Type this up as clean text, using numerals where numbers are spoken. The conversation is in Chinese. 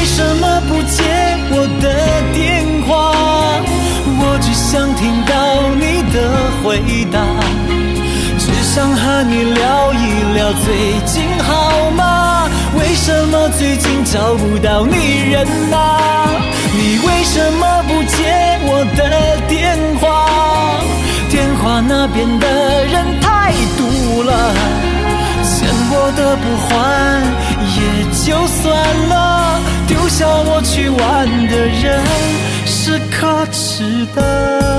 什么不接我的电话？我只想听到你的回答，只想和你聊一聊最近好吗？为什么最近找不到你人啊？你为什么不接我的电话？电话那边的人太毒了，欠我的不还也就算了，丢下我去玩的人是可耻的。